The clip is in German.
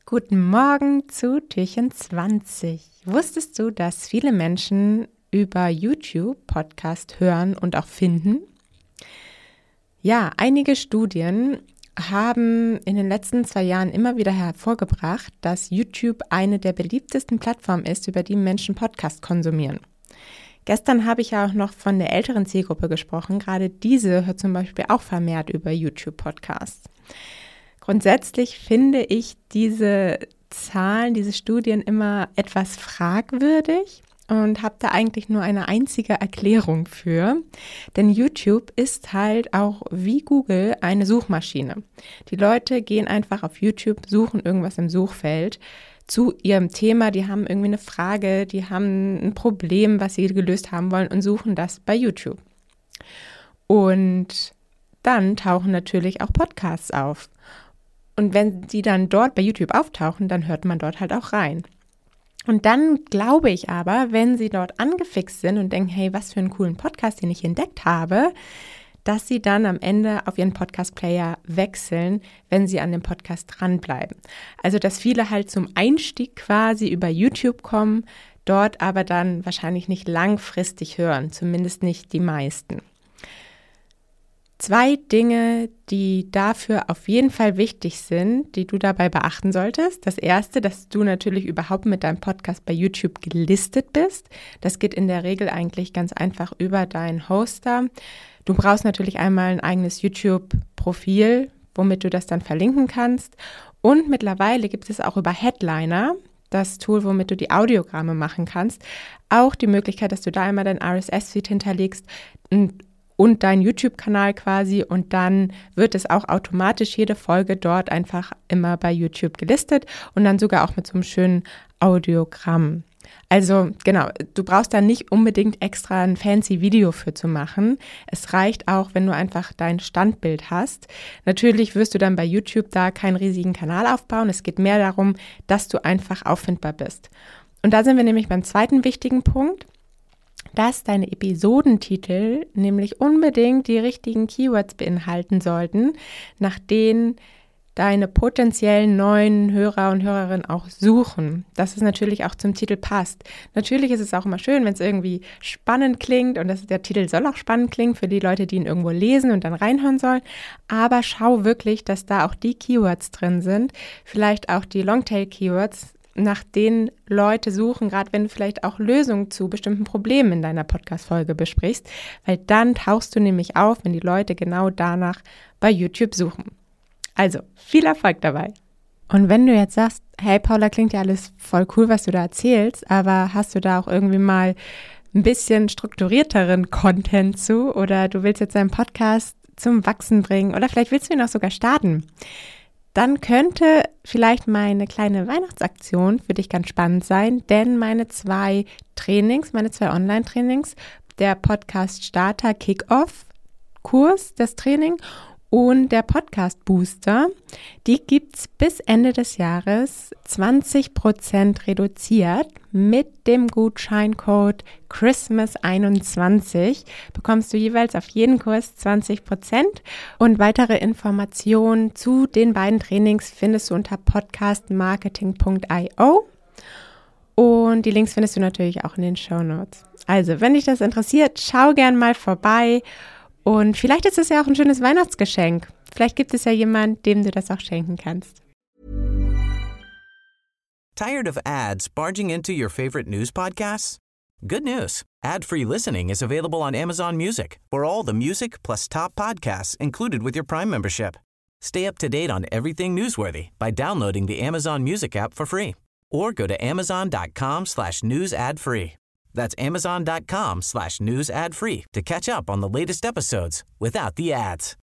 Guten Morgen zu Türchen 20. Wusstest du, dass viele Menschen über YouTube Podcast hören und auch finden? Ja, einige Studien haben in den letzten 2 Jahren immer wieder hervorgebracht, dass YouTube eine der beliebtesten Plattformen ist, über die Menschen Podcast konsumieren. Gestern habe ich ja auch noch von der älteren Zielgruppe gesprochen. Gerade diese hört zum Beispiel auch vermehrt über YouTube-Podcasts. Grundsätzlich finde ich diese Zahlen, diese Studien immer etwas fragwürdig und habe da eigentlich nur eine einzige Erklärung für. Denn YouTube ist halt auch wie Google eine Suchmaschine. Die Leute gehen einfach auf YouTube, suchen irgendwas im Suchfeld zu ihrem Thema, die haben irgendwie eine Frage, die haben ein Problem, was sie gelöst haben wollen und suchen das bei YouTube. Und dann tauchen natürlich auch Podcasts auf. Und wenn sie dann dort bei YouTube auftauchen, dann hört man dort halt auch rein. Und dann glaube ich aber, wenn sie dort angefixt sind und denken, hey, was für einen coolen Podcast, den ich entdeckt habe, dass sie dann am Ende auf ihren Podcast-Player wechseln, wenn sie an dem Podcast dranbleiben. Also, dass viele halt zum Einstieg quasi über YouTube kommen, dort aber dann wahrscheinlich nicht langfristig hören, zumindest nicht die meisten. 2 Dinge, die dafür auf jeden Fall wichtig sind, die du dabei beachten solltest. Das erste, dass du natürlich überhaupt mit deinem Podcast bei YouTube gelistet bist. Das geht in der Regel eigentlich ganz einfach über deinen Hoster. Du brauchst natürlich einmal ein eigenes YouTube-Profil, womit du das dann verlinken kannst. Und mittlerweile gibt es auch über Headliner, das Tool, womit du die Audiogramme machen kannst, auch die Möglichkeit, dass du da einmal dein RSS-Feed hinterlegst und deinen YouTube-Kanal quasi, und dann wird es auch automatisch jede Folge dort einfach immer bei YouTube gelistet und dann sogar auch mit so einem schönen Audiogramm. Also genau, du brauchst da nicht unbedingt extra ein fancy Video für zu machen. Es reicht auch, wenn du einfach dein Standbild hast. Natürlich wirst du dann bei YouTube da keinen riesigen Kanal aufbauen. Es geht mehr darum, dass du einfach auffindbar bist. Und da sind wir nämlich beim zweiten wichtigen Punkt, dass deine Episodentitel nämlich unbedingt die richtigen Keywords beinhalten sollten, nach denen deine potenziellen neuen Hörer und Hörerinnen auch suchen, dass es natürlich auch zum Titel passt. Natürlich ist es auch immer schön, wenn es irgendwie spannend klingt, und der Titel soll auch spannend klingen für die Leute, die ihn irgendwo lesen und dann reinhören sollen, aber schau wirklich, dass da auch die Keywords drin sind, vielleicht auch die Longtail-Keywords, nach denen Leute suchen, gerade wenn du vielleicht auch Lösungen zu bestimmten Problemen in deiner Podcast-Folge besprichst, weil dann tauchst du nämlich auf, wenn die Leute genau danach bei YouTube suchen. Also, viel Erfolg dabei. Und wenn du jetzt sagst, hey Paula, klingt ja alles voll cool, was du da erzählst, aber hast du da auch irgendwie mal ein bisschen strukturierteren Content zu, oder du willst jetzt deinen Podcast zum Wachsen bringen, oder vielleicht willst du ihn auch sogar starten, dann könnte vielleicht meine kleine Weihnachtsaktion für dich ganz spannend sein, denn meine 2 Online-Trainings, der Podcast Starter Kick-Off-Kurs, das Training, und der Podcast Booster, die gibt's bis Ende des Jahres 20% reduziert. Mit dem Gutscheincode Christmas21 bekommst du jeweils auf jeden Kurs 20%, und weitere Informationen zu den beiden Trainings findest du unter podcastmarketing.io, und die Links findest du natürlich auch in den Shownotes. Also, wenn dich das interessiert, schau gern mal vorbei. Und vielleicht ist es ja auch ein schönes Weihnachtsgeschenk. Vielleicht gibt es ja jemanden, dem du das auch schenken kannst. Tired of ads barging into your favorite news podcasts? Good news. Ad-free listening is available on Amazon Music for all the music plus top podcasts included with your Prime membership. Stay up to date on everything newsworthy by downloading the Amazon Music app for free or go to amazon.com/news ad free. That's amazon.com/news ad free to catch up on the latest episodes without the ads.